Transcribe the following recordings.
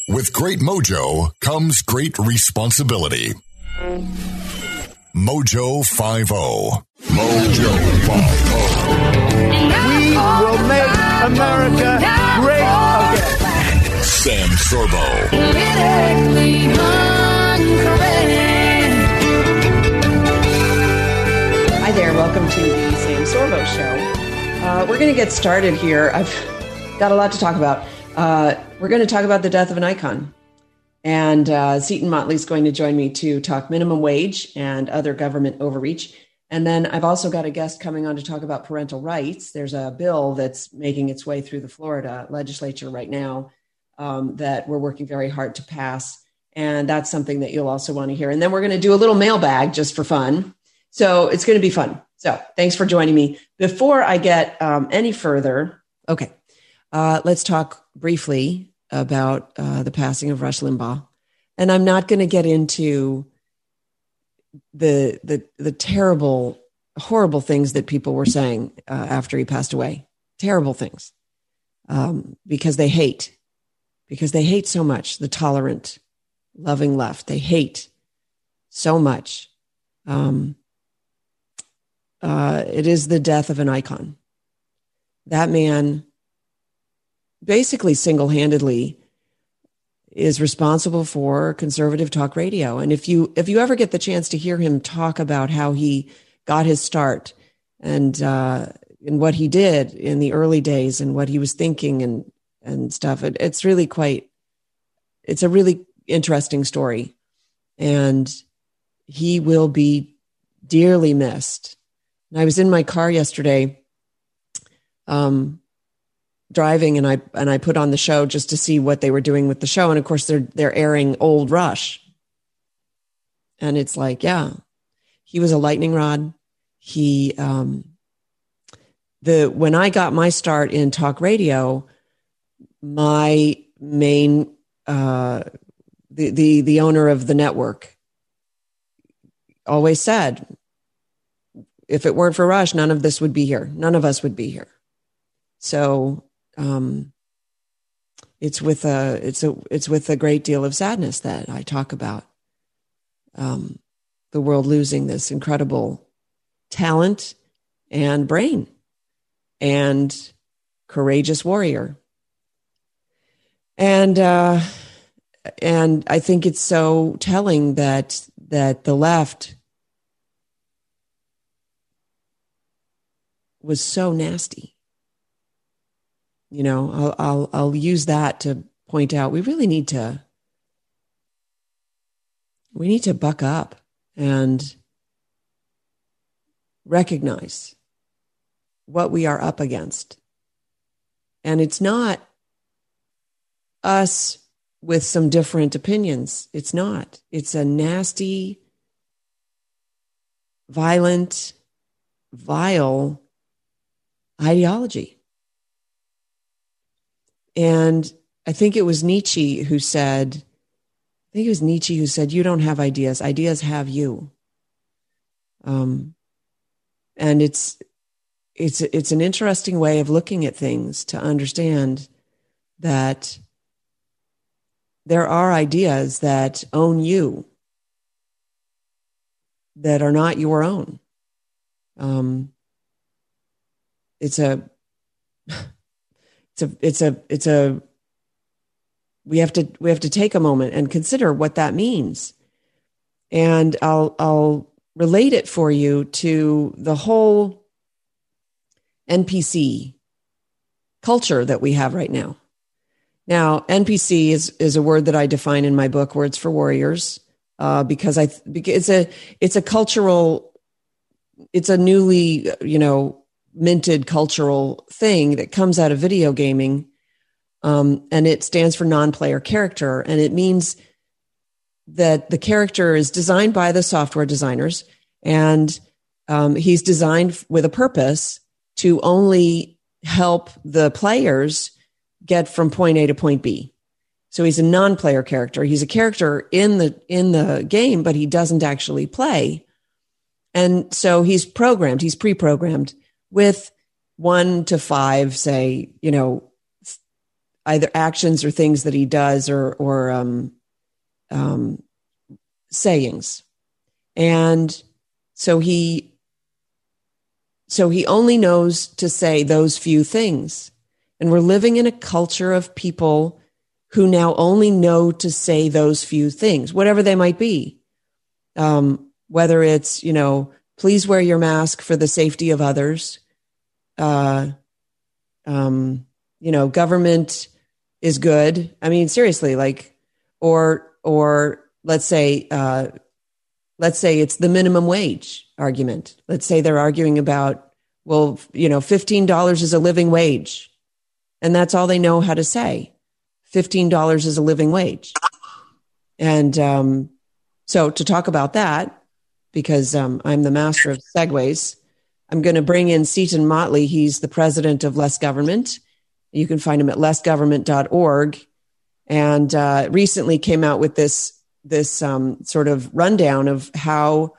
With great mojo comes great responsibility. Mojo 50. Mojo 50. We will make America great again. Sam Sorbo. Hi there. Welcome to the Sam Sorbo Show. We're going to get started here. I've got a lot to talk about. We're going to talk about the death of an icon. And Seton Motley's going to join me to talk minimum wage and other government overreach. And then I've also got a guest coming on to talk about parental rights. There's a bill that's making its way through the Florida legislature right now that we're working very hard to pass. And that's something that you'll also want to hear. And then we're going to do a little mailbag just for fun. So it's going to be fun. So thanks for joining me. Before I get any further, okay, let's talk briefly about the passing of Rush Limbaugh. And I'm not going to get into the terrible, horrible things that people were saying after he passed away. Terrible things. Because they hate so much, the tolerant, loving left. They hate so much. It is the death of an icon. That man basically single-handedly is responsible for conservative talk radio. And if you ever get the chance to hear him talk about how he got his start and what he did in the early days and what he was thinking and stuff, it's a really interesting story. And he will be dearly missed. And I was in my car yesterday, driving, and I put on the show just to see what they were doing with the show. And of course they're airing old Rush. And it's like, yeah, he was a lightning rod. He, when I got my start in talk radio, my main, the owner of the network always said, if it weren't for Rush, none of this would be here. None of us would be here. So, it's with a great deal of sadness that I talk about the world losing this incredible talent and brain and courageous warrior. And I think it's so telling that the left was so nasty. You know, I'll use that to point out we really need to buck up and recognize what we are up against. And it's not us with some different opinions. It's not. It's a nasty, violent, vile ideology. And I think it was Nietzsche who said, you don't have ideas. Ideas have you. And it's an interesting way of looking at things to understand that there are ideas that own you that are not your own. We have to take a moment and consider what that means. And I'll relate it for you to the whole NPC culture that we have right now. Now, NPC is a word that I define in my book, Words for Warriors, because it's a cultural, it's a newly, minted cultural thing that comes out of video gaming. And it stands for non-player character. And it means that the character is designed by the software designers, and he's designed with a purpose to only help the players get from point A to point B. So he's a non-player character. He's a character in the game, but he doesn't actually play. And so he's pre-programmed with 1 to 5, say, either actions or things that he does or sayings. And so he only knows to say those few things. And we're living in a culture of people who now only know to say those few things, whatever they might be. Whether it's, please wear your mask for the safety of others. Government is good. I mean, seriously, or let's say it's the minimum wage argument. Let's say they're arguing about, $15 is a living wage. And that's all they know how to say. $15 is a living wage. And so to talk about that, because I'm the master of segues, I'm going to bring in Seton Motley. He's the president of Less Government. You can find him at lessgovernment.org. And recently came out with this sort of rundown of how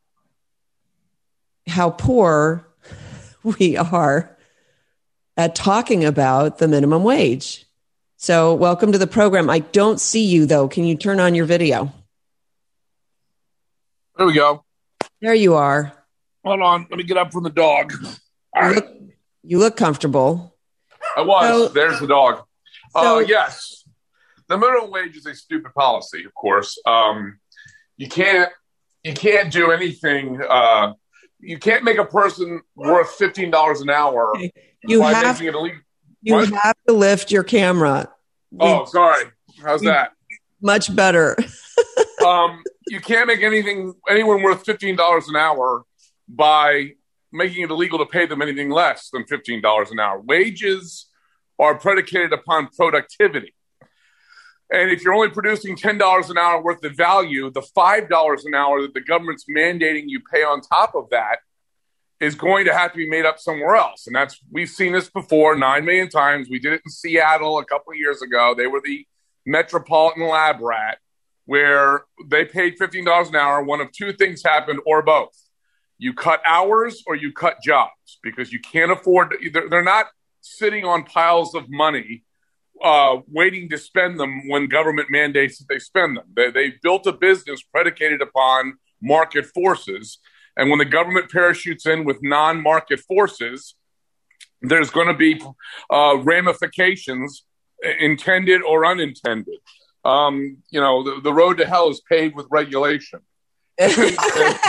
poor we are at talking about the minimum wage. So welcome to the program. I don't see you, though. Can you turn on your video? There we go. There you are. Hold on. Let me get up from the dog. You look comfortable. I was. There's the dog. Yes. The minimum wage is a stupid policy, of course. You can't do anything. You can't make a person worth $15 an hour. You have to lift your camera. Sorry. How's that? Much better. You can't make anyone worth $15 an hour by making it illegal to pay them anything less than $15 an hour. Wages are predicated upon productivity. And if you're only producing $10 an hour worth of value, the $5 an hour that the government's mandating you pay on top of that is going to have to be made up somewhere else. And we've seen this before 9 million times. We did it in Seattle a couple of years ago. They were the Metropolitan Lab Rat, where they paid $15 an hour. One of two things happened, or both. You cut hours or you cut jobs, because you can't afford to, they're not sitting on piles of money waiting to spend them when government mandates that they spend them. They built a business predicated upon market forces. And when the government parachutes in with non-market forces, there's going to be ramifications, intended or unintended. The road to hell is paved with regulation. and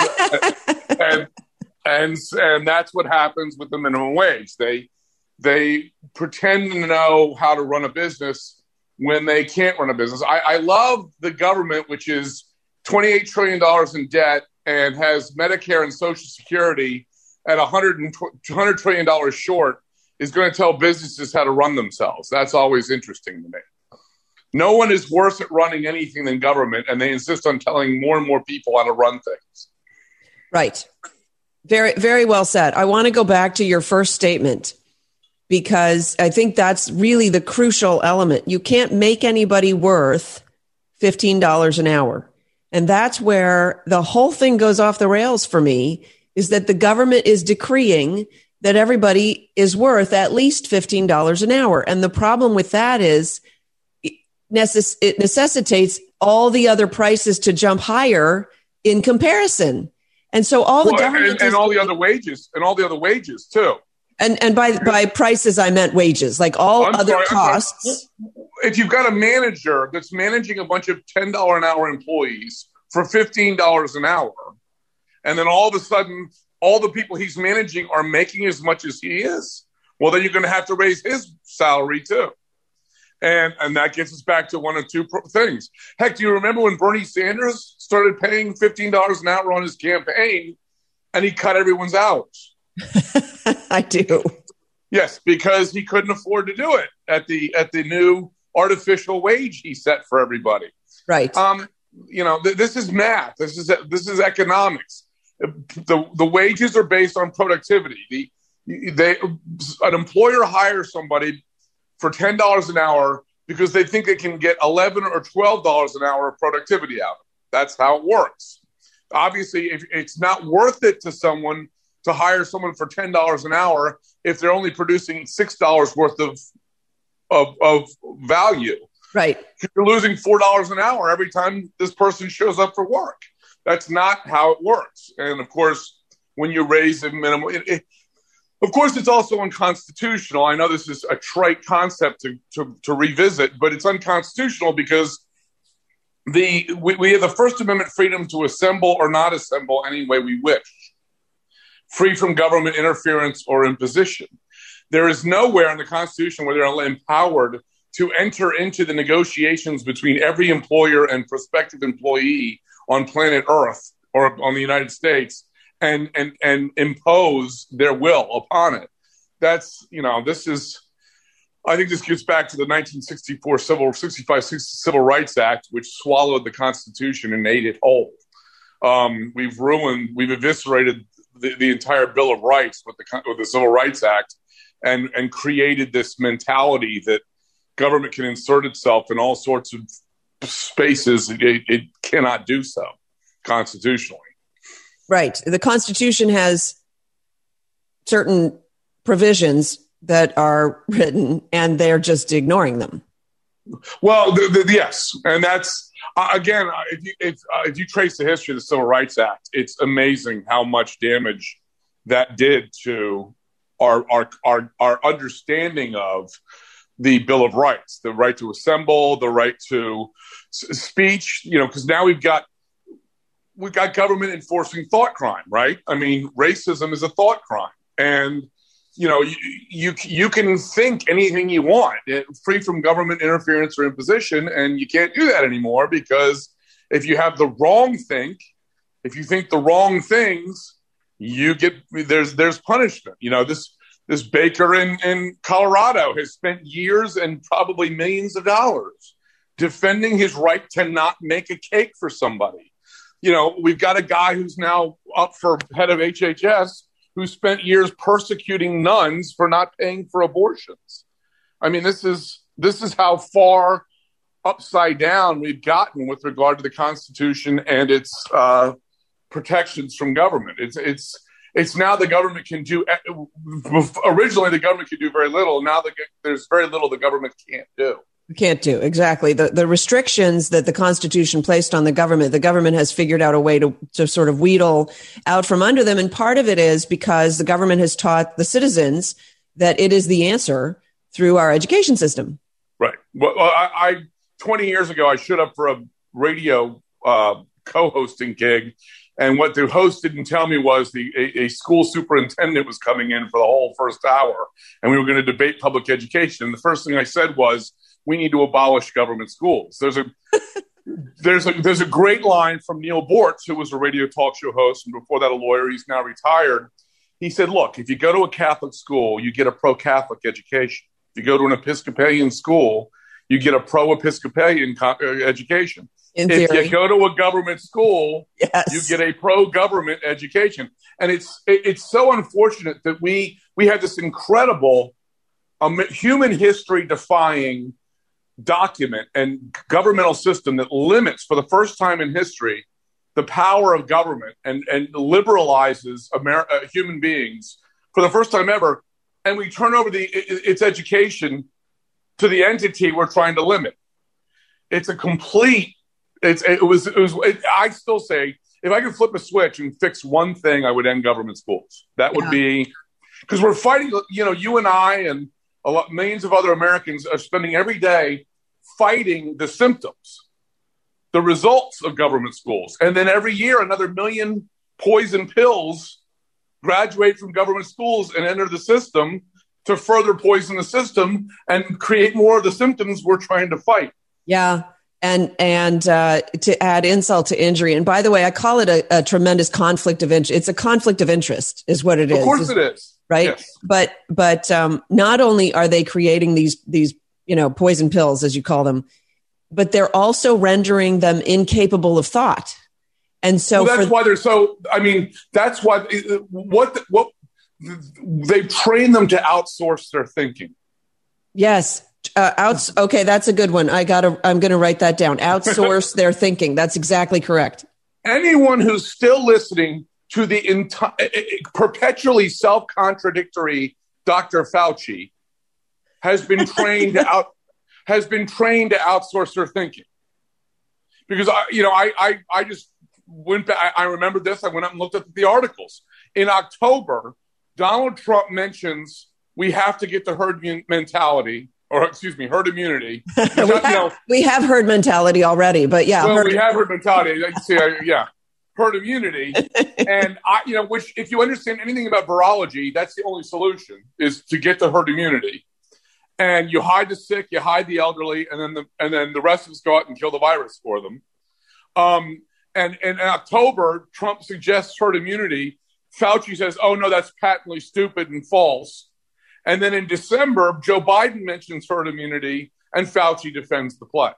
that's what happens with the minimum wage. They pretend to know how to run a business when they can't run a business. I love the government, which is $28 trillion in debt and has Medicare and Social Security at $100 trillion short, is going to tell businesses how to run themselves. That's always interesting to me. No one is worse at running anything than government, and they insist on telling more and more people how to run things. Right. Very, very well said. I want to go back to your first statement, because I think that's really the crucial element. You can't make anybody worth $15 an hour. And that's where the whole thing goes off the rails for me, is that the government is decreeing that everybody is worth at least $15 an hour. And the problem with that is it necessitates all the other prices to jump higher in comparison. And so all the government and all the other wages too. And by prices, I meant wages, like all other costs. If you've got a manager that's managing a bunch of $10 an hour employees for $15 an hour, and then all of a sudden, all the people he's managing are making as much as he is, well, then you're going to have to raise his salary too. And that gets us back to one of two things. Heck, do you remember when Bernie Sanders started paying $15 an hour on his campaign, and he cut everyone's hours? I do. Yes, because he couldn't afford to do it at the new artificial wage he set for everybody. Right. This is math. This is economics. The wages are based on productivity. An employer hires somebody for $10 an hour because they think they can get $11 or $12 an hour of productivity out of it. That's how it works. Obviously, if it's not worth it to someone to hire someone for $10 an hour if they're only producing $6 worth of value. Right. You're losing $4 an hour every time this person shows up for work. That's not how it works. And of course, when you raise a minimum, of course, it's also unconstitutional. I know this is a trite concept to revisit, but it's unconstitutional because we have the First Amendment freedom to assemble or not assemble any way we wish, free from government interference or imposition. There is nowhere in the Constitution where they're empowered to enter into the negotiations between every employer and prospective employee on planet Earth or on the United States and impose their will upon it. That's, I think this gets back to the 1964 Civil Rights Act, which swallowed the Constitution and ate it whole. We've eviscerated the entire Bill of Rights with the Civil Rights Act and created this mentality that government can insert itself in all sorts of spaces. It cannot do so constitutionally. Right. The Constitution has certain provisions that are written and they're just ignoring them. Well, yes. And that's, again, if you trace the history of the Civil Rights Act, it's amazing how much damage that did to our understanding of the Bill of Rights, the right to assemble, the right to speech, because now we've got government enforcing thought crime, right? I mean, racism is a thought crime. And, you can think anything you want, free from government interference or imposition, and you can't do that anymore because if you have the wrong think, if you think the wrong things, there's punishment. This baker in Colorado has spent years and probably millions of dollars defending his right to not make a cake for somebody. We've got a guy who's now up for head of HHS who spent years persecuting nuns for not paying for abortions. I mean, this is how far upside down we've gotten with regard to the Constitution and its protections from government. It's now the government can do. Originally, the government could do very little. Now there's very little the government can't do. Can't do, exactly. The restrictions that the Constitution placed on the government has figured out a way to sort of wheedle out from under them. And part of it is because the government has taught the citizens that it is the answer through our education system. Right. Well, 20 years ago, I showed up for a radio co-hosting gig. And what the host didn't tell me was a school superintendent was coming in for the whole first hour. And we were going to debate public education. And the first thing I said was, we need to abolish government schools. There's a great line from Neil Bortz, who was a radio talk show host, and before that a lawyer. He's now retired. He said, look, if you go to a Catholic school, you get a pro-Catholic education. If you go to an Episcopalian school, you get a pro-Episcopalian education. If you go to a government school, yes, you get a pro-government education. And it's so unfortunate that we have this incredible human history defying document and governmental system that limits, for the first time in history, the power of government and liberalizes human beings for the first time ever. And we turn over its education to the entity we're trying to limit. It's a complete. I still say, if I could flip a switch and fix one thing, I would end government schools. That would be, because we're fighting. You and I and millions of other Americans are spending every day fighting the symptoms, the results of government schools. And then every year, another million poison pills graduate from government schools and enter the system to further poison the system and create more of the symptoms we're trying to fight. Yeah. And to add insult to injury. And by the way, I call it a tremendous conflict of interest. It's a conflict of interest is what it is. Of course it is. Right. Yes. But not only are they creating these poison pills, as you call them, but they're also rendering them incapable of thought. And so that's why they're so, that's why what they've trained them to outsource their thinking. Yes. Okay. That's a good one. I'm going to write that down. Outsource their thinking. That's exactly correct. Anyone who's still listening to the perpetually self-contradictory Dr. Fauci has been trained to outsource her thinking. Because I just went back. I remember this. I went up and looked at the articles. In October, Donald Trump mentions we have to get the herd mentality, herd immunity. We have herd mentality already, but yeah. Well, we have herd mentality. Herd immunity. And which, if you understand anything about virology, that's the only solution, is to get the herd immunity. And you hide the sick, you hide the elderly, and then the rest of us go out and kill the virus for them. And in October, Trump suggests herd immunity. Fauci says, "Oh no, that's patently stupid and false." And then in December, Joe Biden mentions herd immunity, and Fauci defends the play.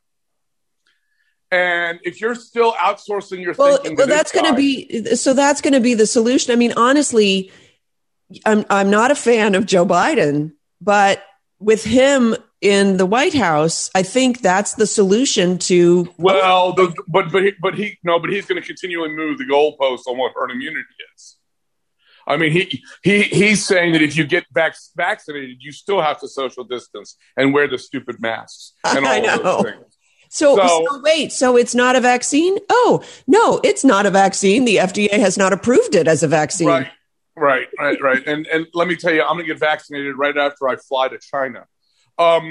And if you're still outsourcing your thinking, that's going to be the solution. I mean, honestly, I'm not a fan of Joe Biden, but with him in the White House, I think that's the solution to. Well, but he's going to continually move the goalposts on what herd immunity is. I mean, he's saying that if you get vaccinated, you still have to social distance and wear the stupid masks and all of those things. So wait, so it's not a vaccine? Oh, no, it's not a vaccine. The FDA has not approved it as a vaccine. Right. And let me tell you, I'm going to get vaccinated right after I fly to China. But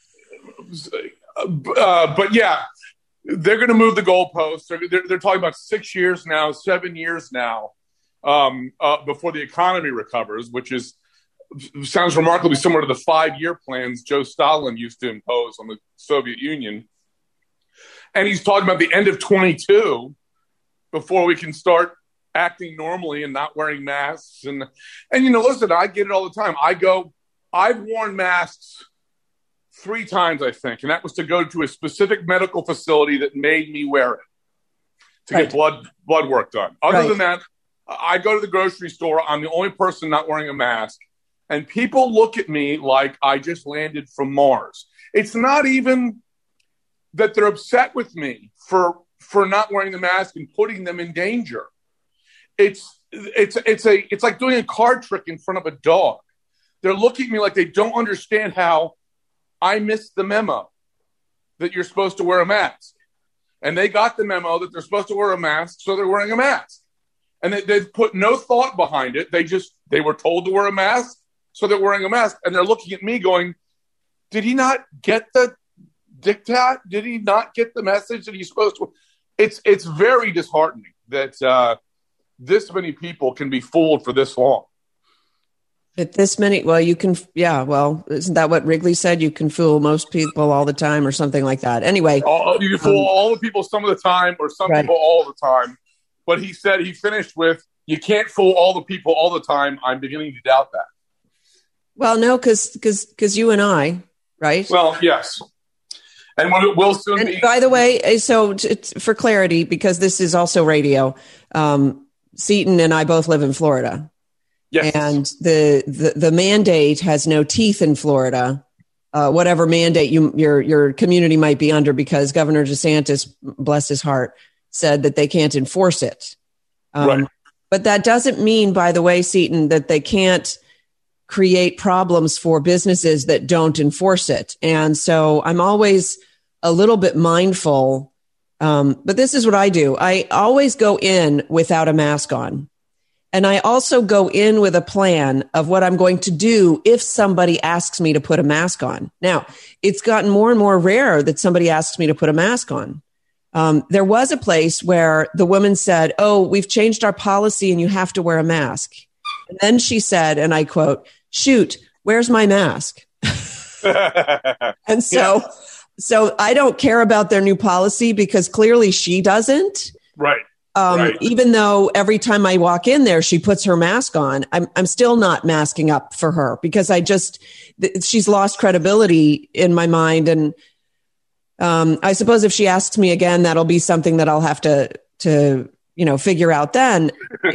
yeah, they're going to move the goalposts. They're talking about 6 years now, 7 years now, before the economy recovers, which sounds remarkably similar to the 5-year plans Joe Stalin used to impose on the Soviet Union. And he's talking about the end of 2022 before we can start acting normally and not wearing masks. And listen, I get it all the time. I've worn masks 3 times, I think, and that was to go to a specific medical facility that made me wear it to get blood work done. Other than that, I go to the grocery store. I'm the only person not wearing a mask, and people look at me like I just landed from Mars. It's not even that they're upset with me for not wearing the mask and putting them in danger. It's like doing a card trick in front of a dog. They're looking at me like they don't understand how I missed the memo that you're supposed to wear a mask. And they got the memo that they're supposed to wear a mask, so they're wearing a mask. And they've put no thought behind it. They were told to wear a mask, so they're wearing a mask. And they're looking at me going, did he not get the diktat? Did he not get the message that he's supposed to? It's very disheartening that this many people can be fooled for this long. But this many, you can, isn't that what Wrigley said? You can fool most people all the time or something like that. Anyway. You can fool all the people some of the time or some people all the time. But he finished with, you can't fool all the people all the time. I'm beginning to doubt that. Well, no, because you and I, right? Well, yes. And we'll soon be. By the way, so for clarity, because this is also radio, Seton and I both live in Florida. Yes. And the mandate has no teeth in Florida, whatever mandate your community might be under, because Governor DeSantis, bless his heart, said that they can't enforce it. Right. But that doesn't mean, by the way, Seton, that they can't create problems for businesses that don't enforce it. And so I'm always a little bit mindful. But this is what I do. I always go in without a mask on. And I also go in with a plan of what I'm going to do if somebody asks me to put a mask on. Now, it's gotten more and more rare that somebody asks me to put a mask on. There was a place where the woman said, "Oh, we've changed our policy and you have to wear a mask." And then she said, and I quote, "Shoot, where's my mask?" And so I don't care about their new policy because clearly she doesn't. Right. Even though every time I walk in there, she puts her mask on, I'm still not masking up for her because she's lost credibility in my mind. And I suppose if she asks me again, that'll be something that I'll have to figure out then.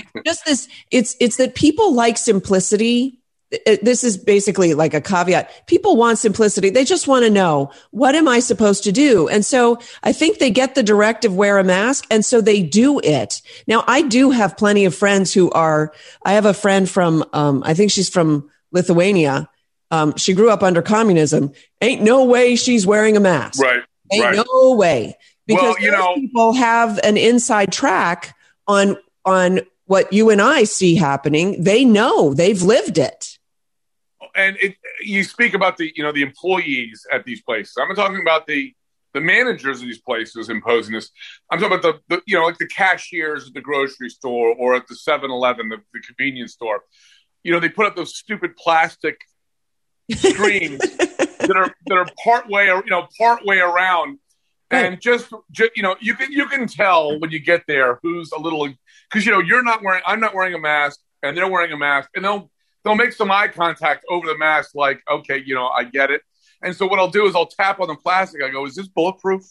It's that people like simplicity. This is basically like a caveat. People want simplicity. They just want to know, what am I supposed to do? And so I think they get the directive, wear a mask. And so they do it. Now, I do have plenty of friends I have a friend from, I think she's from Lithuania. she grew up under communism. Ain't no way she's wearing a mask. Right. Ain't no way. Because people have an inside track on what you and I see happening. They know, they've lived it. And you speak about the employees at these places. I'm not talking about the managers of these places imposing this. I'm talking about the like the cashiers at the grocery store or at the 7-Eleven, the convenience store. They put up those stupid plastic screens that are part way around. Right. And just you can tell when you get there who's a little, because I'm not wearing a mask and they're wearing a mask, and they'll make some eye contact over the mask, like, okay, I get it. And so what I'll do is I'll tap on the plastic. I go, is this bulletproof?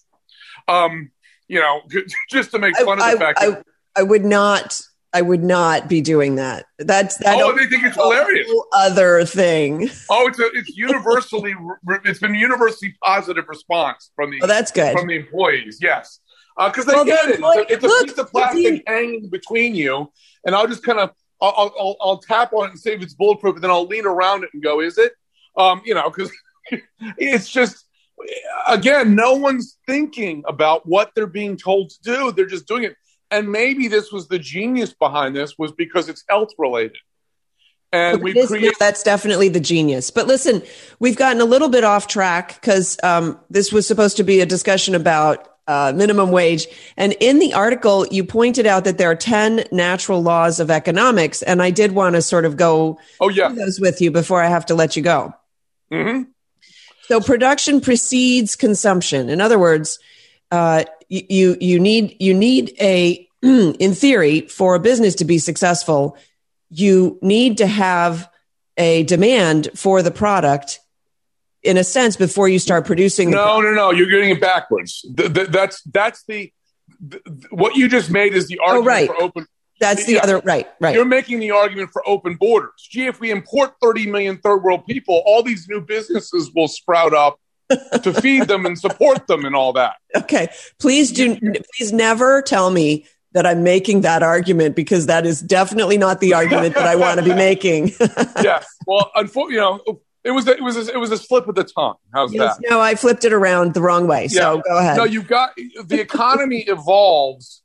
Just to make fun of the fact that I would not be doing that. They think it's hilarious. Other thing. Oh, it's universally. It's been universally positive response from the. Oh, that's good. From the employees, yes, because they get it. It's a piece of plastic hanging between you, and I'll just kind of I'll tap on it and see if it's bulletproof, and then I'll lean around it and go, is it? Because it's just. Again, no one's thinking about what they're being told to do. They're just doing it. And maybe this was the genius behind this, was because it's health related. And that's definitely the genius. But listen, we've gotten a little bit off track because this was supposed to be a discussion about minimum wage. And in the article, you pointed out that there are 10 natural laws of economics. And I did want to sort of go through those with you before I have to let you go. Mm-hmm. So production precedes consumption. In other words, you need in theory, for a business to be successful, you need to have a demand for the product, in a sense, before you start producing. No. You're getting it backwards. That's what you just made is the argument for open. That's the other, right. You're making the argument for open borders. Gee, if we import 30 million third world people, all these new businesses will sprout up to feed them and support them and all that. Okay. Please never tell me that I'm making that argument, because that is definitely not the argument that I want to be making. Yes. Well, unfortunately, it was a slip of the tongue. How's that? No, I flipped it around the wrong way. So go ahead. No, you've got the economy evolves.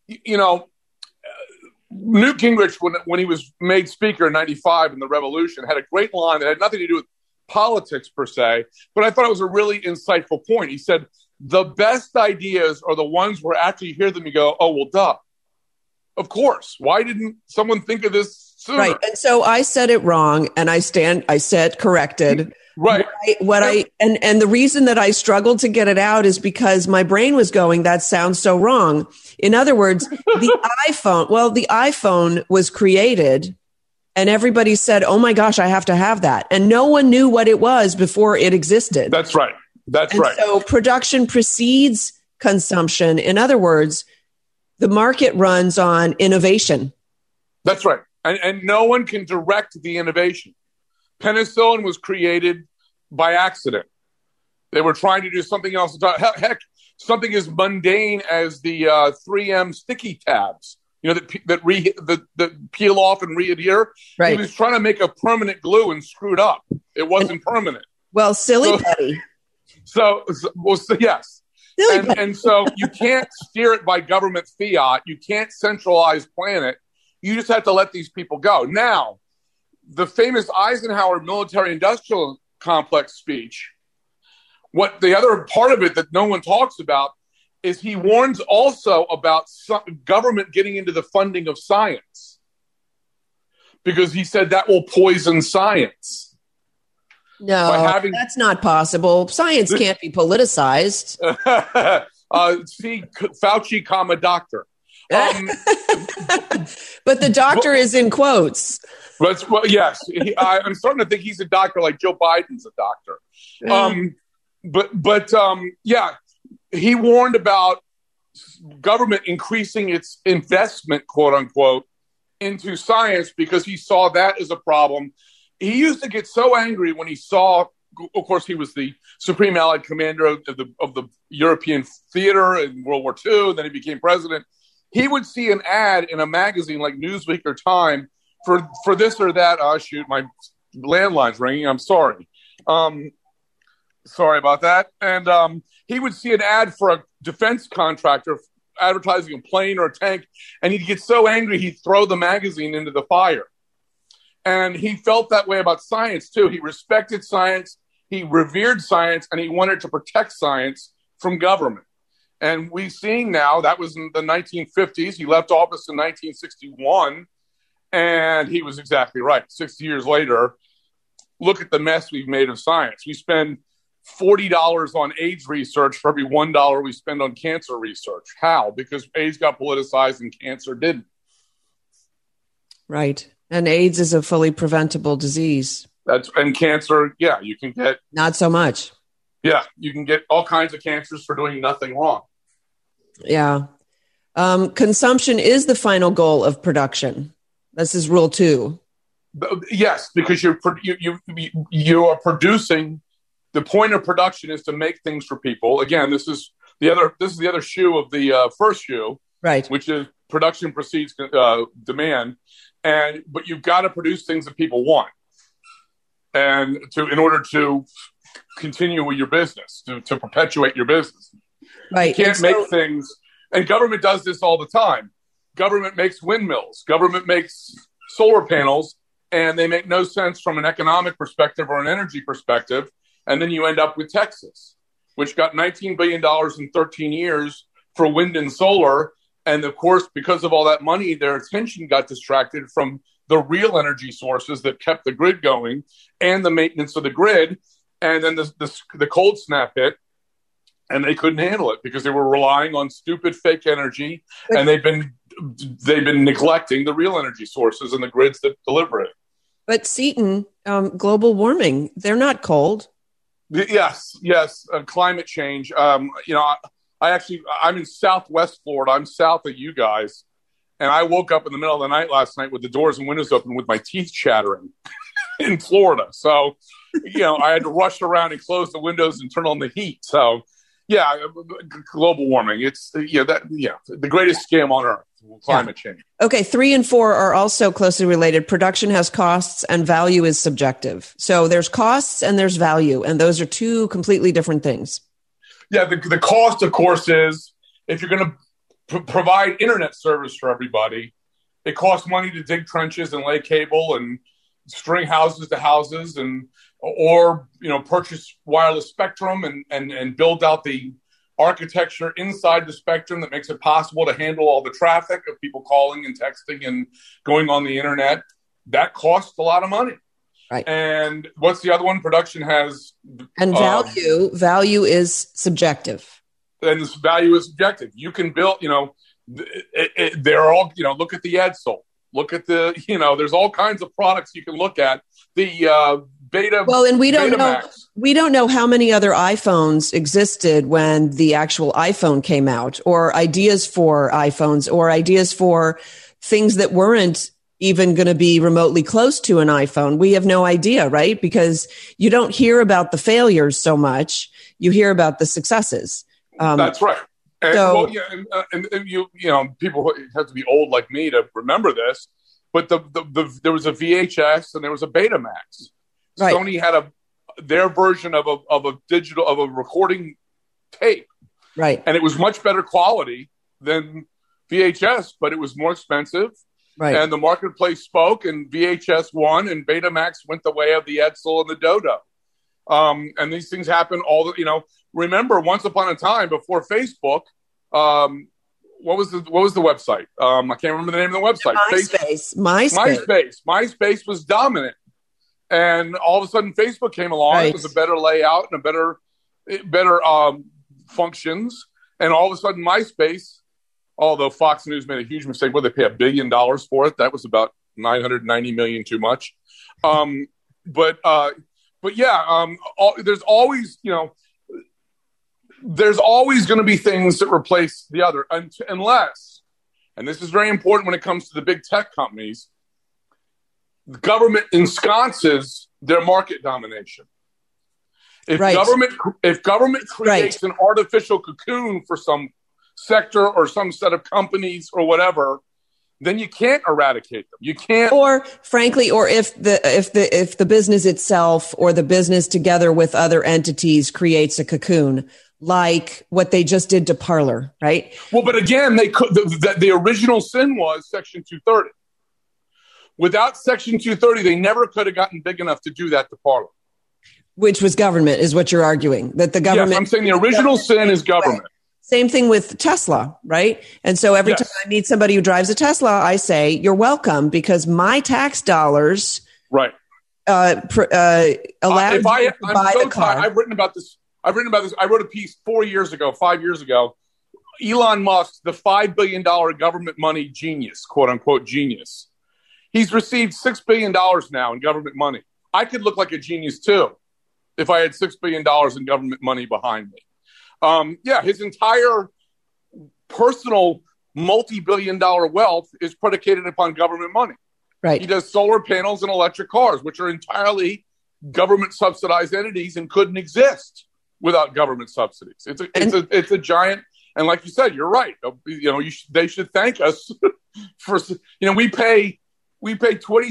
Newt Gingrich, when he was made speaker in '95 in the Revolution, had a great line that had nothing to do with politics per se, but I thought it was a really insightful point. He said, the best ideas are the ones where after you hear them, you go, oh, well, duh. Of course. Why didn't someone think of this sooner? Right. And so I said it wrong, and I said corrected. Right. And the reason that I struggled to get it out is because my brain was going, that sounds so wrong. In other words, the iPhone was created and everybody said, oh my gosh, I have to have that. And no one knew what it was before it existed. That's right. So production precedes consumption. In other words, the market runs on innovation. That's right. And no one can direct the innovation. Penicillin was created by accident. They were trying to do something else. Heck, something as mundane as the 3M sticky tabs, that peel off and readhere. Right. He was trying to make a permanent glue and screwed up. It wasn't permanent. Well, silly Petty. Yes. And so you can't steer it by government fiat. You can't centralize plan it. You just have to let these people go. Now, the famous Eisenhower military-industrial complex speech, what the other part of it that no one talks about is he warns also about government getting into the funding of science, because he said that will poison science. No, that's not possible. Science can't be politicized. See, Fauci, doctor. But the doctor is in quotes. Well, yes. I'm starting to think he's a doctor like Joe Biden's a doctor. Yeah, he warned about government increasing its investment, quote unquote, into science because he saw that as a problem. He used to get so angry when he saw, of course, he was the Supreme Allied Commander of the European theater in World War II, and then he became president. He would see an ad in a magazine like Newsweek or Time for this or that. Oh, shoot, my landline's ringing. I'm sorry. Sorry about that. And he would see an ad for a defense contractor advertising a plane or a tank, and he'd get so angry he'd throw the magazine into the fire. And he felt that way about science, too. He respected science, he revered science, and he wanted to protect science from government. And we've seen now, that was in the 1950s. He left office in 1961, and he was exactly right. 60 years later, look at the mess we've made of science. We spend $40 on AIDS research for every $1 we spend on cancer research. How? Because AIDS got politicized and cancer didn't. Right. And AIDS is a fully preventable disease. And cancer, yeah, you can get... Not so much. Yeah, you can get all kinds of cancers for doing nothing wrong. Yeah. Consumption is the final goal of production. This is rule 2. Yes, because you are producing. The point of production is to make things for people. Again, this is the other shoe of the first shoe, right? Which is production precedes demand, but you've got to produce things that people want, and in order to continue with your business, to perpetuate your business. Right. You can't make things, and government does this all the time. Government makes windmills. Government makes solar panels, and they make no sense from an economic perspective or an energy perspective. And then you end up with Texas, which got $19 billion in 13 years for wind and solar. And of course, because of all that money, their attention got distracted from the real energy sources that kept the grid going and the maintenance of the grid. And then the cold snap hit, and they couldn't handle it because they were relying on stupid fake energy, and they've been neglecting the real energy sources and the grids that deliver it. But Seaton, global warming, they're not cold. Yes. Climate change. I'm in Southwest Florida. I'm south of you guys. And I woke up in the middle of the night last night with the doors and windows open with my teeth chattering in Florida. So, I had to rush around and close the windows and turn on the heat. So, yeah, global warming. It's, the greatest scam on earth, climate change. Okay, 3 and 4 are also closely related. Production has costs and value is subjective. So there's costs and there's value, and those are two completely different things. Yeah, the cost, of course, is if you're going to provide internet service for everybody, it costs money to dig trenches and lay cable and string houses to houses or purchase wireless spectrum and build out the architecture inside the spectrum that makes it possible to handle all the traffic of people calling and texting and going on the internet. That costs a lot of money. Right. And what's the other one? Production has... And value is subjective. And this value is subjective. You can build, they're all, look at the Edsel. Look at the, there's all kinds of products you can look at. The Beta. Well, and we don't know how many other iPhones existed when the actual iPhone came out, or ideas for iPhones, or ideas for things that weren't even going to be remotely close to an iPhone. We have no idea, right? Because you don't hear about the failures so much. You hear about the successes. That's right. And, people have to be old like me to remember this, but there was a VHS and there was a Betamax. Right. Sony had their version of a recording tape, right? And it was much better quality than VHS, but it was more expensive. Right. And the marketplace spoke, and VHS won, and Betamax went the way of the Edsel and the Dodo. And these things happen remember once upon a time before Facebook, what was the website? I can't remember the name of the website. MySpace was dominant. And all of a sudden Facebook came along. Right. It was a better layout and a better functions. And all of a sudden MySpace, although Fox News made a huge mistake, they pay $1 billion for it. That was about $990 million too much. But there's always, there's always going to be things that replace the other unless, and this is very important when it comes to the big tech companies, the government ensconces their market domination. If government creates an artificial cocoon for some sector or some set of companies or whatever, then you can't eradicate them. You can't. Or frankly, or if the business itself or the business together with other entities creates a cocoon, like what they just did to Parler, right? Well, but again, they could. The original sin was Section 230. Without Section 230, they never could have gotten big enough to do that to Parler. Which was government, is what you're arguing. That the government. Yes, I'm saying the original sin is government. Same thing with Tesla, right? And so every time I meet somebody who drives a Tesla, I say, "You're welcome," because my tax dollars, right, allowed you to buy the car. I've written about this. I wrote a piece 5 years ago. Elon Musk, the $5 billion government money genius, quote unquote genius. He's received $6 billion now in government money. I could look like a genius too if I had $6 billion in government money behind me. His entire personal multi-billion dollar wealth is predicated upon government money. Right. He does solar panels and electric cars, which are entirely government subsidized entities and couldn't exist without government subsidies. It's a giant. And like you said, you're right. They should thank us for, we pay $20,000,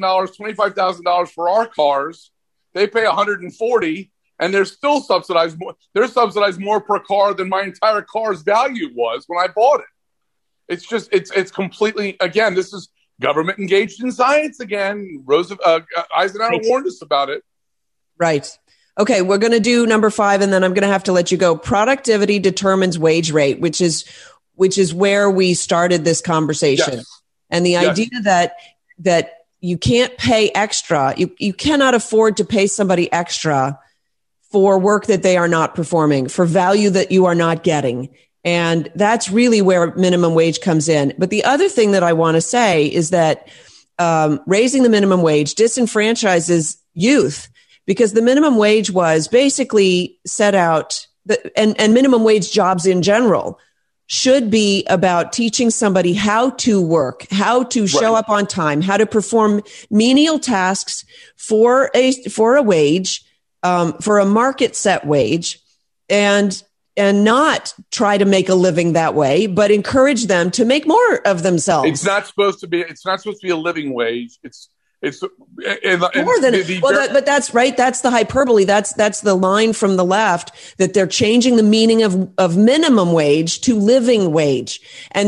$25,000 for our cars. They pay $140,000, and they're still subsidized more. They're subsidized more per car than my entire car's value was when I bought it. It's just, it's completely, again, this is government engaged in science again. Eisenhower warned us about it. Right. Okay, we're going to do number 5, and then I'm going to have to let you go. Productivity determines wage rate, which is where we started this conversation. Yes. And the idea that you can't pay extra, you cannot afford to pay somebody extra for work that they are not performing, for value that you are not getting. And that's really where minimum wage comes in. But the other thing that I want to say is that raising the minimum wage disenfranchises youth, because the minimum wage was basically set out, and minimum wage jobs in general should be about teaching somebody how to work, how to show up on time, how to perform menial tasks for a wage, for a market set wage, and not try to make a living that way, but encourage them to make more of themselves. It's not supposed to be a living wage. It's more than but that's right. That's the hyperbole. That's the line from the left, that they're changing the meaning of minimum wage to living wage. And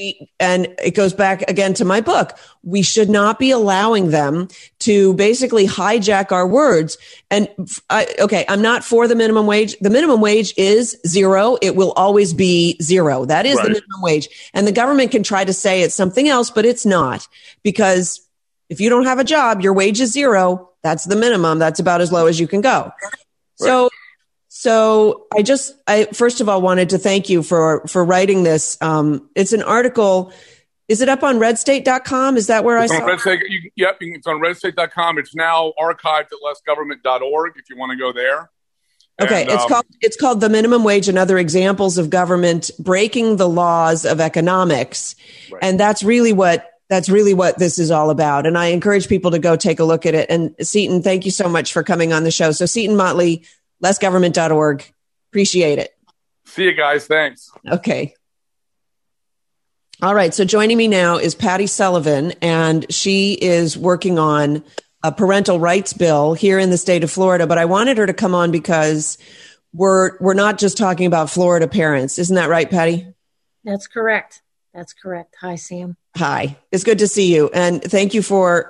it goes back again to my book. We should not be allowing them to basically hijack our words. And I'm not for the minimum wage. The minimum wage is zero. It will always be zero. That is the minimum wage. And the government can try to say it's something else, but it's not, because if you don't have a job, your wage is zero. That's the minimum. That's about as low as you can go. Right. So I first of all wanted to thank you for writing this. It's an article. Is it up on redstate.com? Is that where I saw it? It's on redstate.com. It's now archived at lessgovernment.org if you want to go there. Okay. And, it's called The Minimum Wage and Other Examples of Government Breaking the Laws of Economics. Right. And that's really what this is all about. And I encourage people to go take a look at it. And Seton, thank you so much for coming on the show. So Seton Motley, lessgovernment.org. Appreciate it. See you guys. Thanks. Okay. All right. So joining me now is Patty Sullivan, and she is working on a parental rights bill here in the state of Florida. But I wanted her to come on because we're not just talking about Florida parents. Isn't that right, Patty? That's correct. Hi, Sam. Hi. It's good to see you. And thank you for,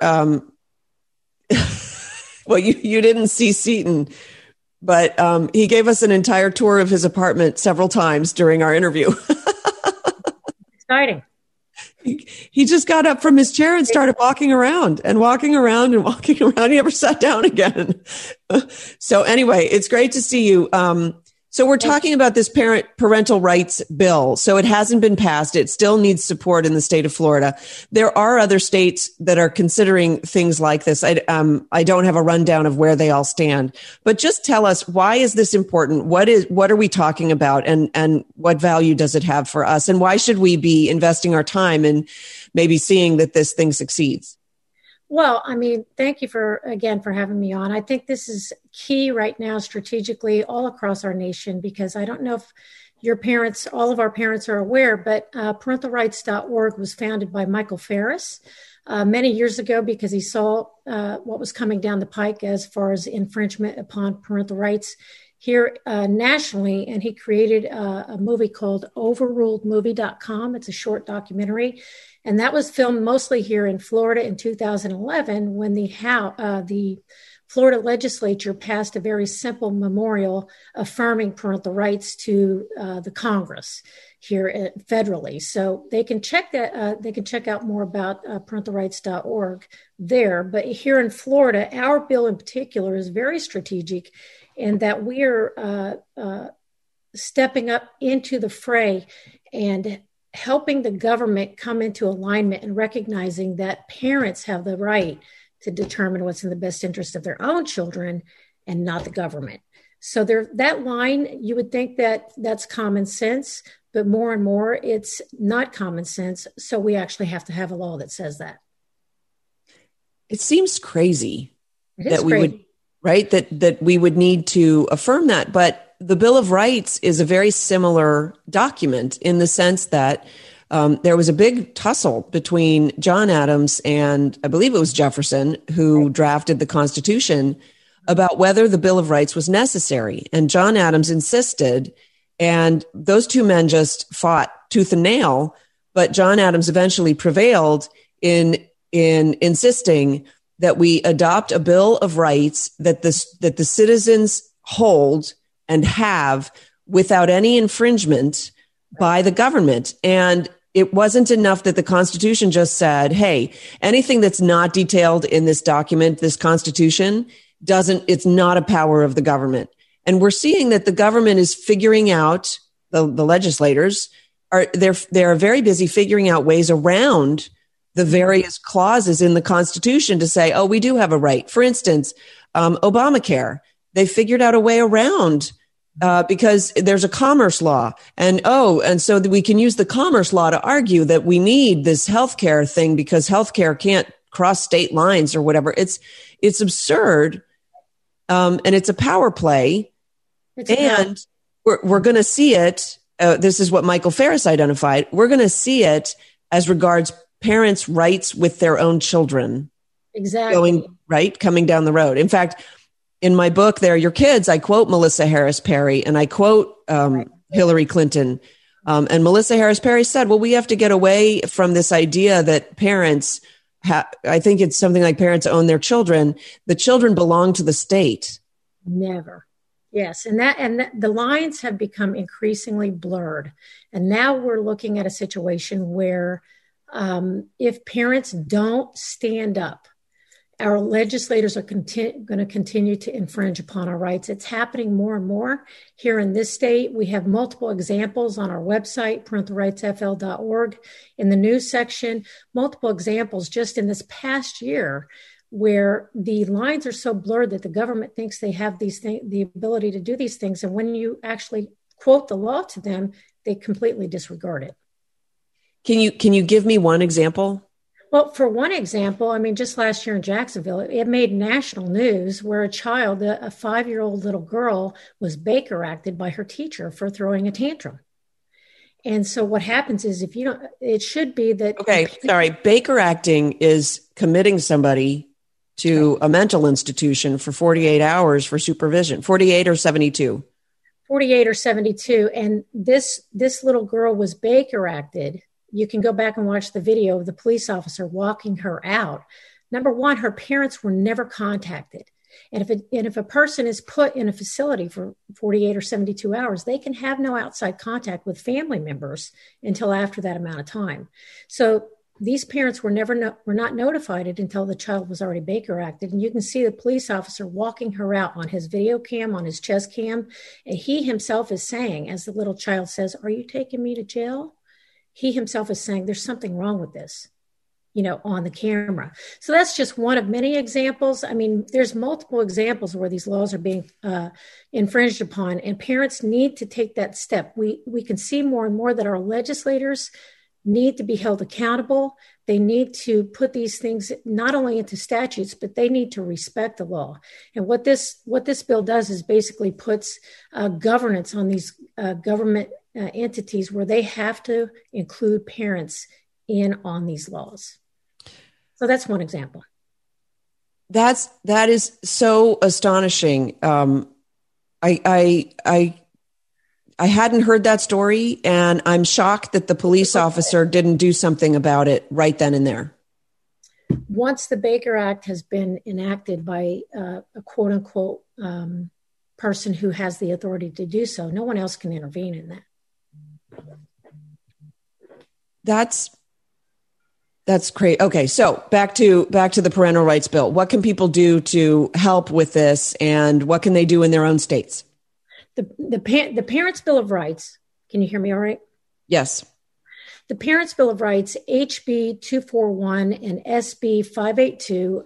well, you didn't see Seton, but he gave us an entire tour of his apartment several times during our interview. Exciting. He just got up from his chair and started walking around. He never sat down again. So anyway, it's great to see you. So we're talking about this parental rights bill. So it hasn't been passed. It still needs support in the state of Florida. There are other states that are considering things like this. I don't have a rundown of where they all stand, but just tell us, why is this important? What are we talking about, and what value does it have for us? And why should we be investing our time in maybe seeing that this thing succeeds? Well, I mean, thank you for having me on. I think this is key right now strategically all across our nation, because I don't know all of our parents are aware, but parentalrights.org was founded by Michael Farris many years ago because he saw what was coming down the pike as far as infringement upon parental rights here nationally. And he created a movie called overruledmovie.com. It's a short documentary. And that was filmed mostly here in Florida in 2011 when the Florida legislature passed a very simple memorial affirming parental rights to the Congress here federally. So they can check that. They can check out more about parentalrights.org there. But here in Florida, our bill in particular is very strategic in that we are stepping up into the fray and helping the government come into alignment and recognizing that parents have the right to determine what's in the best interest of their own children and not the government. So that line, you would think that that's common sense, but more and more it's not common sense. So we actually have to have a law that says that. It seems crazy that we would, right? That we would need to affirm that. But the Bill of Rights is a very similar document in the sense that there was a big tussle between John Adams and I believe it was Jefferson who drafted the Constitution about whether the Bill of Rights was necessary. And John Adams insisted, and those two men just fought tooth and nail, but John Adams eventually prevailed in insisting that we adopt a Bill of Rights that the citizens hold and have without any infringement by the government. And it wasn't enough that the Constitution just said, hey, anything that's not detailed in this document, this Constitution, it's not a power of the government. And we're seeing that the government is figuring out, the legislators they're very busy figuring out ways around the various clauses in the Constitution to say, oh, we do have a right. For instance, Obamacare, they figured out a way around because there's a commerce law. And so that we can use the commerce law to argue that we need this healthcare thing because healthcare can't cross state lines or whatever. It's absurd. And it's a power play. We're going to see it. This is what Michael Farris identified. We're going to see it as regards parents' rights with their own children. Exactly. Coming down the road. In fact, in my book, They're Your Kids, I quote Melissa Harris Perry and I quote Hillary Clinton. And Melissa Harris Perry said, well, we have to get away from this idea that parents, I think it's something like parents own their children. The children belong to the state. Never. Yes. And the lines have become increasingly blurred. And now we're looking at a situation where if parents don't stand up, our legislators are going to continue to infringe upon our rights. It's happening more and more here in this state. We have multiple examples on our website, parentalrightsfl.org, in the news section, multiple examples just in this past year where the lines are so blurred that the government thinks they have the ability to do these things. And when you actually quote the law to them, they completely disregard it. Can you give me one example? Well, for one example, I mean, just last year in Jacksonville, it made national news where a 5-year-old little girl was Baker acted by her teacher for throwing a tantrum. And so what happens is it should be that. Okay, sorry. Baker acting is committing somebody to a mental institution for 48 hours for supervision, 48 or 72. 48 or 72. And this little girl was Baker acted. You can go back and watch the video of the police officer walking her out. Number one, her parents were never contacted. And if a person is put in a facility for 48 or 72 hours, they can have no outside contact with family members until after that amount of time. So these parents were not notified until the child was already Baker acted. And you can see the police officer walking her out on his video cam, on his chest cam. And he himself is saying, as the little child says, "Are you taking me to jail?" He himself is saying there's something wrong with this, on the camera. So that's just one of many examples. I mean, there's multiple examples where these laws are being infringed upon, and parents need to take that step. We can see more and more that our legislators need to be held accountable. They need to put these things not only into statutes, but they need to respect the law. And what this bill does is basically puts governance on these government entities where they have to include parents in on these laws. So that's one example. That is so astonishing. I hadn't heard that story, and I'm shocked that the police officer didn't do something about it right then and there. Once the Baker Act has been enacted by a quote unquote person who has the authority to do so, no one else can intervene in that. That's great. Okay, so back to the parental rights bill. What can people do to help with this, and what can they do in their own states? The Parents' Bill of Rights. Can you hear me all right? Yes. The Parents' Bill of Rights, HB 241 and SB 582.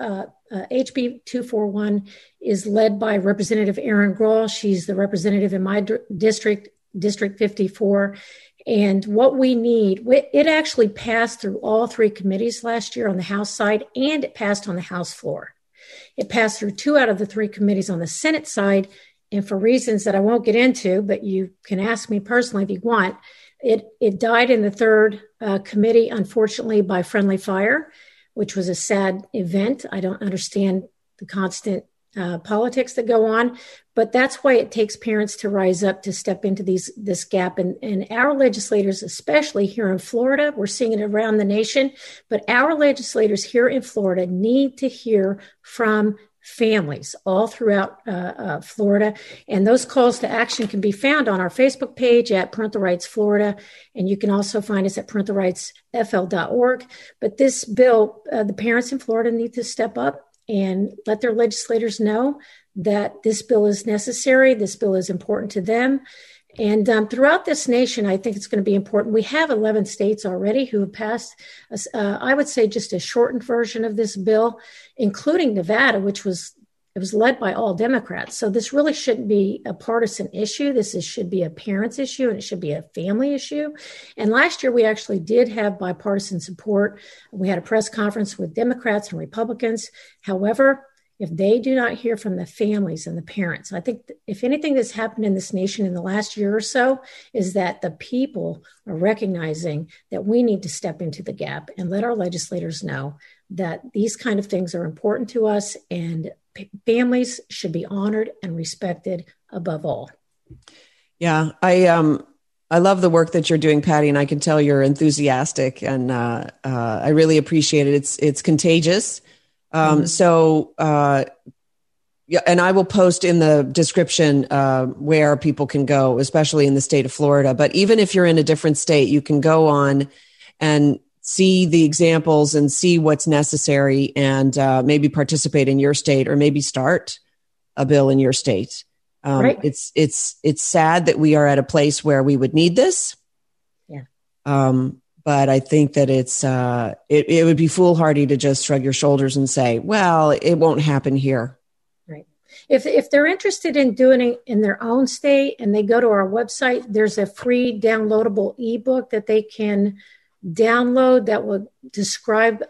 HB 241 is led by Representative Erin Grohl. She's the representative in my district, District 54. And what we need, it actually passed through all three committees last year on the House side, and it passed on the House floor. It passed through 2 out of the 3 committees on the Senate side. And for reasons that I won't get into, but you can ask me personally if you want, it died in the 3rd committee, unfortunately, by friendly fire, which was a sad event. I don't understand the constant politics that go on, but that's why it takes parents to rise up to step into this gap. And our legislators, especially here in Florida, we're seeing it around the nation, but our legislators here in Florida need to hear from families all throughout Florida. And those calls to action can be found on our Facebook page at Parental Rights Florida. And you can also find us at parentalrightsfl.org. But this bill, the parents in Florida need to step up and let their legislators know that this bill is necessary. This bill is important to them. And throughout this nation, I think it's going to be important. We have 11 states already who have passed, I would say, just a shortened version of this bill, including Nevada, which was led by all Democrats. So this really shouldn't be a partisan issue. Should be a parents issue, and it should be a family issue. And last year, we actually did have bipartisan support. We had a press conference with Democrats and Republicans. However, if they do not hear from the families and the parents, I think if anything that's happened in this nation in the last year or so is that the people are recognizing that we need to step into the gap and let our legislators know that these kind of things are important to us, and families should be honored and respected above all. Yeah, I love the work that you're doing, Patty, and I can tell you're enthusiastic, and I really appreciate it. It's contagious. So, and I will post in the description where people can go, especially in the state of Florida. But even if you're in a different state, you can go on and see the examples and see what's necessary, and maybe participate in your state, or maybe start a bill in your state. Right. It's sad that we are at a place where we would need this. Yeah. But I think that it would be foolhardy to just shrug your shoulders and say, well, it won't happen here. Right. If they're interested in doing it in their own state and they go to our website, there's a free downloadable ebook that they can download that will describe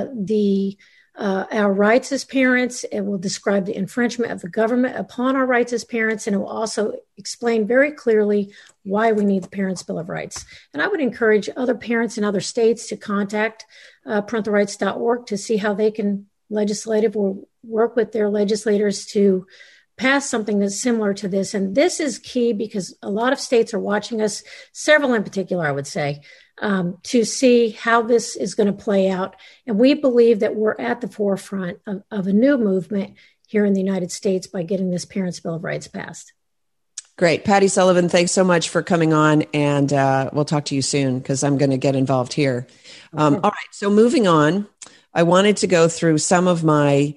our rights as parents. It will describe the infringement of the government upon our rights as parents, and it will also explain very clearly why we need the Parents' Bill of Rights. And I would encourage other parents in other states to contact parentalrights.org to see how they can legislative or work with their legislators to pass something that's similar to this. And this is key because a lot of states are watching us, several in particular, I would say, to see how this is going to play out. And we believe that we're at the forefront of a new movement here in the United States by getting this Parents' Bill of Rights passed. Great. Patty Sullivan, thanks so much for coming on, and we'll talk to you soon because I'm going to get involved here. All right. So moving on, I wanted to go through some of my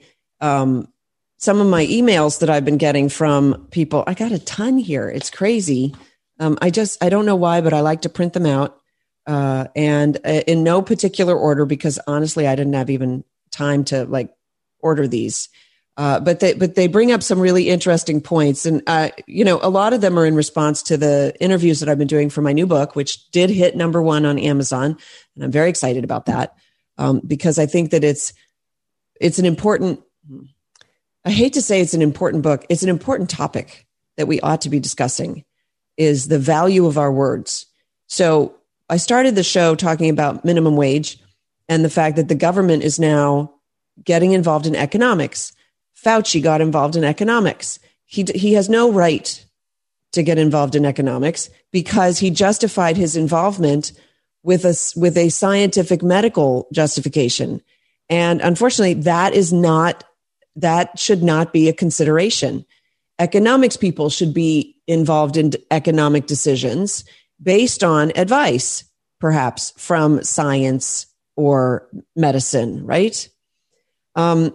emails that I've been getting from people. I got a ton here. It's crazy. I don't know why, but I like to print them out. And in no particular order, because honestly, I didn't have even time to order these. But they bring up some really interesting points. And, a lot of them are in response to the interviews that I've been doing for my new book, which did hit #1 on Amazon. And I'm very excited about that. Because I think that it's an important, I hate to say it's an important book. It's an important topic that we ought to be discussing. is the value of our words. So I started the show talking about minimum wage and the fact that the government is now getting involved in economics. Fauci got involved in economics. He has no right to get involved in economics because he justified his involvement with a scientific medical justification. And unfortunately, that should not be a consideration. Economics people should be involved in economic decisions based on advice, perhaps from science or medicine, right? But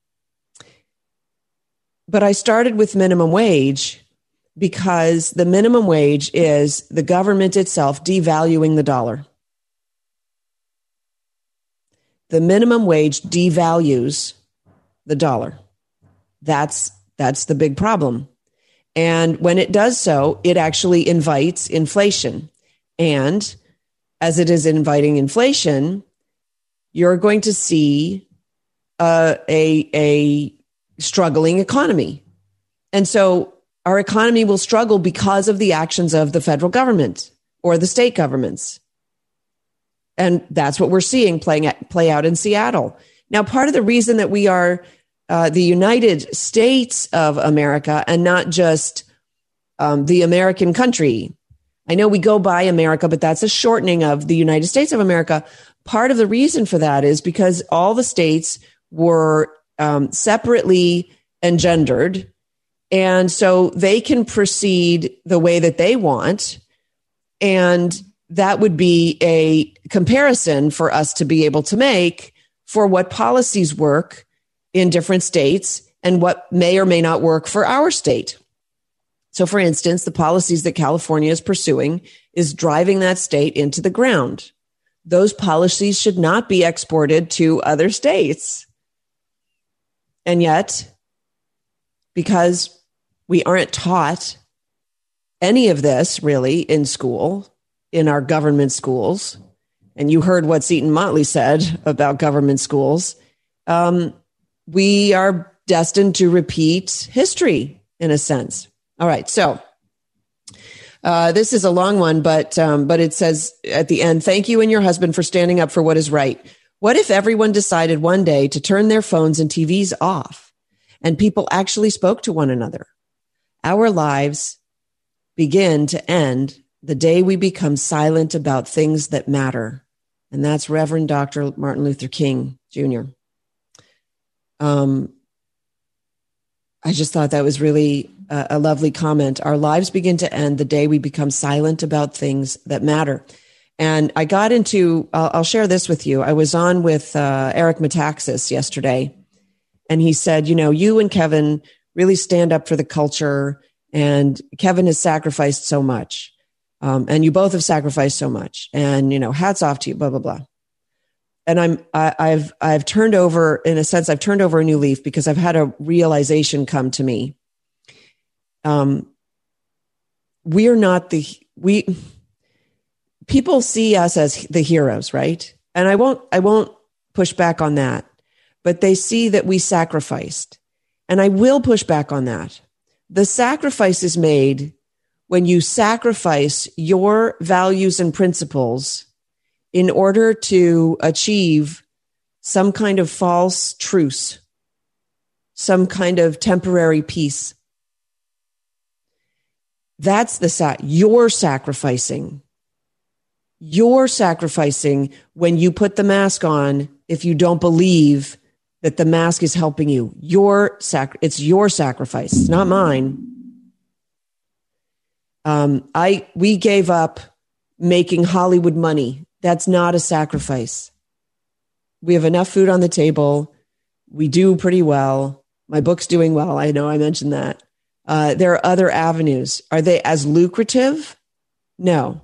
I started with minimum wage because the minimum wage is the government itself devaluing the dollar. The minimum wage devalues the dollar. That's the big problem. And when it does so, it actually invites inflation. And as it is inviting inflation, you're going to see a struggling economy. And so our economy will struggle because of the actions of the federal government or the state governments. And that's what we're seeing play out in Seattle. Now, part of the reason that we are the United States of America and not just the American country. I know we go by America, but that's a shortening of the United States of America. Part of the reason for that is because all the states were separately engendered. And so they can proceed the way that they want. And that would be a comparison for us to be able to make for what policies work in different states and what may or may not work for our state. So, for instance, the policies that California is pursuing is driving that state into the ground. Those policies should not be exported to other states. And yet, because we aren't taught any of this really in school, in our government schools, and you heard what Seton Motley said about government schools, we are destined to repeat history in a sense. All right. So this is a long one, but it says at the end, thank you and your husband for standing up for what is right. What if everyone decided one day to turn their phones and TVs off and people actually spoke to one another? Our lives begin to end the day we become silent about things that matter. And that's Reverend Dr. Martin Luther King, Jr. I just thought that was really a lovely comment. Our lives begin to end the day we become silent about things that matter. And I got into, I'll share this with you. I was on with Eric Metaxas yesterday, and he said, you know, you and Kevin really stand up for the culture, and Kevin has sacrificed so much. And you both have sacrificed so much, and, you know, hats off to you, blah, blah, blah. And I've turned over, in a sense, I've turned over a new leaf because I've had a realization come to me. We're not people see us as the heroes, right? And I won't push back on that, but they see that we sacrificed, and I will push back on that. The sacrifice is made when you sacrifice your values and principles in order to achieve some kind of false truce, some kind of temporary peace. That's you're sacrificing. You're sacrificing when you put the mask on if you don't believe that the mask is helping you. It's your sacrifice. It's not mine. We gave up making Hollywood money. That's not a sacrifice. We have enough food on the table. We do pretty well. My book's doing well. I know I mentioned that. There are other avenues. Are they as lucrative? No.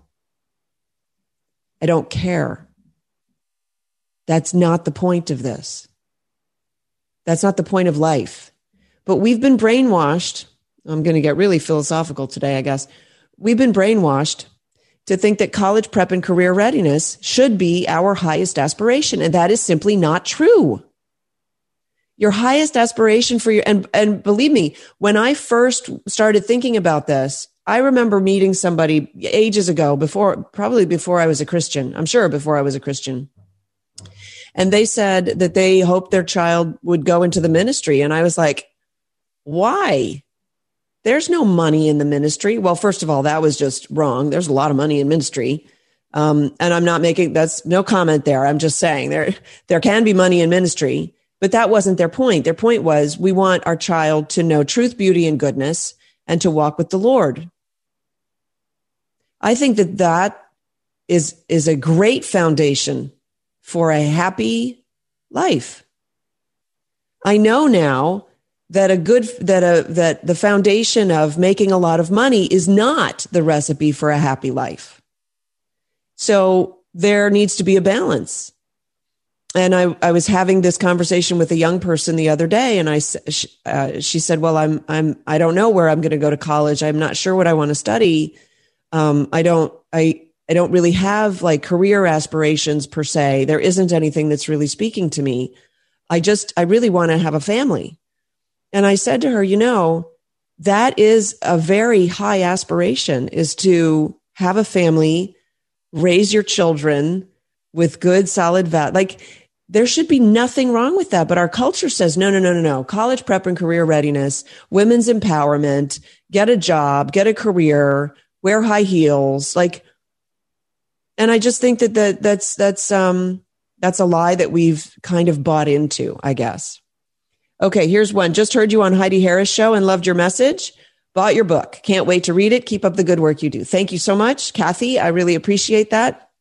I don't care. That's not the point of this. That's not the point of life. But we've been brainwashed. I'm going to get really philosophical today, I guess. We've been brainwashed to think that college prep and career readiness should be our highest aspiration. And that is simply not true. Your highest aspiration for and believe me, when I first started thinking about this, I remember meeting somebody ages ago probably before I was a Christian. I'm sure before I was a Christian. And they said that they hoped their child would go into the ministry. And I was like, why? There's no money in the ministry. Well, first of all, that was just wrong. There's a lot of money in ministry. And I'm not that's no comment there. I'm just saying there can be money in ministry, but that wasn't their point. Their point was we want our child to know truth, beauty, and goodness and to walk with the Lord. I think that is a great foundation for a happy life. I know now that that the foundation of making a lot of money is not the recipe for a happy life. So there needs to be a balance. And I was having this conversation with a young person the other day, and she said, "Well, I don't know where I'm going to go to college. I'm not sure what I want to study. I don't really have like career aspirations per se. There isn't anything that's really speaking to me. I really want to have a family." And I said to her, that is a very high aspiration, is to have a family, raise your children with good, solid values. Like, there should be nothing wrong with that. But our culture says, no. College prep and career readiness, women's empowerment, get a job, get a career, wear high heels. And I just think that's a lie that we've kind of bought into, I guess. Okay, here's one. Just heard you on Heidi Harris show and loved your message. Bought your book. Can't wait to read it. Keep up the good work you do. Thank you so much, Kathy. I really appreciate that.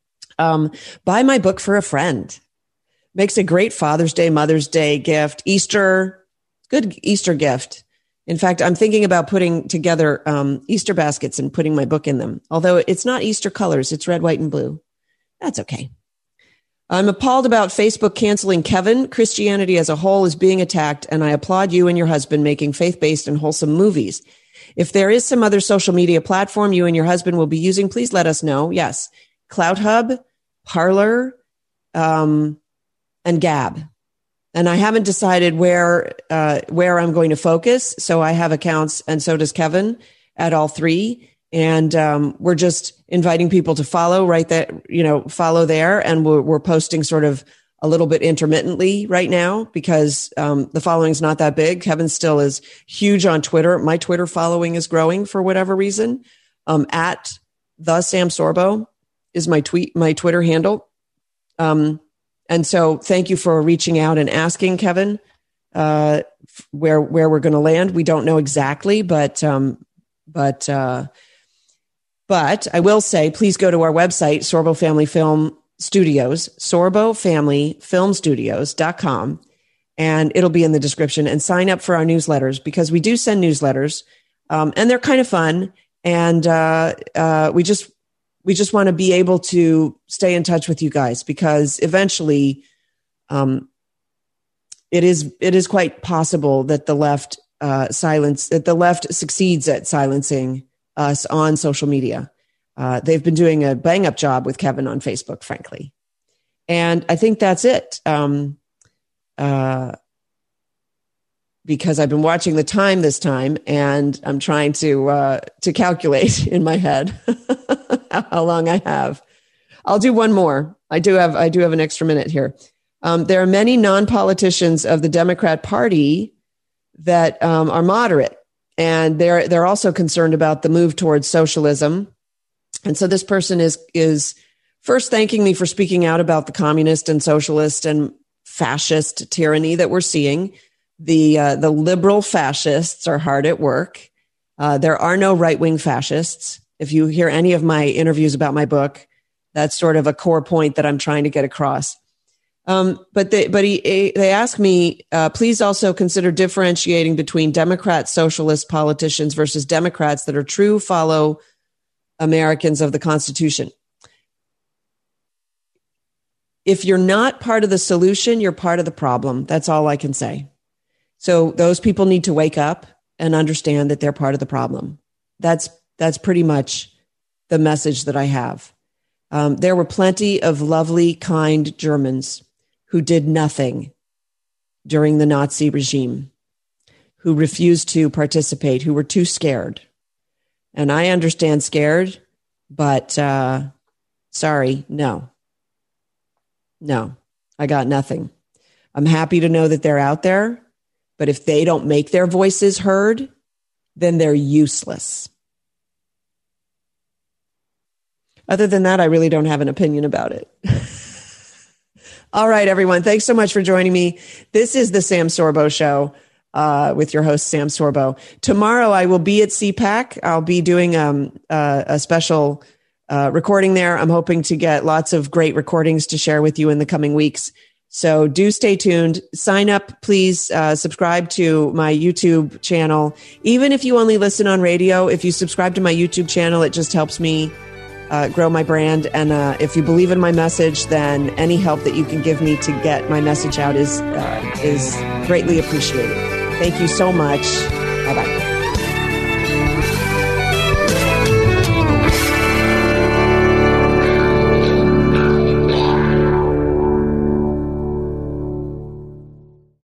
Buy my book for a friend. Makes a great Father's Day, Mother's Day gift, Easter, good Easter gift. In fact, I'm thinking about putting together Easter baskets and putting my book in them. Although it's not Easter colors, it's red, white, and blue. That's okay. I'm appalled about Facebook canceling Kevin. Christianity as a whole is being attacked, and I applaud you and your husband making faith-based and wholesome movies. If there is some other social media platform you and your husband will be using, please let us know. Yes, CloutHub, Parler, and Gab. And I haven't decided where I'm going to focus. So I have accounts, and so does Kevin, at all three. And we're just inviting people to follow follow there. And we're posting sort of a little bit intermittently right now because the following is not that big. Kevin still is huge on Twitter. My Twitter following is growing for whatever reason. At the Sam Sorbo is my Twitter handle. And so thank you for reaching out and asking, Kevin, where we're going to land. We don't know exactly, but I will say, please go to our website, Sorbo Family Film Studios, sorbofamilyfilmstudios.com, and it'll be in the description, and sign up for our newsletters because we do send newsletters, and they're kind of fun. And we just want to be able to stay in touch with you guys because eventually it is quite possible that the left succeeds at silencing us on social media. They've been doing a bang up job with Kevin on Facebook, frankly. And I think that's it. Because I've been watching the time this time and I'm trying to calculate in my head how long I have. I'll do one more. I do have an extra minute here. There are many non-politicians of the Democrat Party that are moderate. And they're also concerned about the move towards socialism. And so this person is first thanking me for speaking out about the communist and socialist and fascist tyranny that we're seeing. The liberal fascists are hard at work. There are no right-wing fascists. If you hear any of my interviews about my book, that's sort of a core point that I'm trying to get across. But they ask me, please also consider differentiating between Democrat socialist politicians versus Democrats that are true follow Americans of the Constitution. If you're not part of the solution, you're part of the problem. That's all I can say. So those people need to wake up and understand that they're part of the problem. That's pretty much the message that I have. There were plenty of lovely, kind Germans who did nothing during the Nazi regime, who refused to participate, who were too scared. And I understand scared, but sorry, no, I got nothing. I'm happy to know that they're out there, but if they don't make their voices heard, then they're useless. Other than that, I really don't have an opinion about it. All right, everyone. Thanks so much for joining me. This is the Sam Sorbo Show with your host, Sam Sorbo. Tomorrow, I will be at CPAC. I'll be doing a special recording there. I'm hoping to get lots of great recordings to share with you in the coming weeks. So do stay tuned. Sign up, please. Subscribe to my YouTube channel. Even if you only listen on radio, if you subscribe to my YouTube channel, it just helps me grow my brand. And if you believe in my message, then any help that you can give me to get my message out is greatly appreciated. Thank you so much. Bye-bye.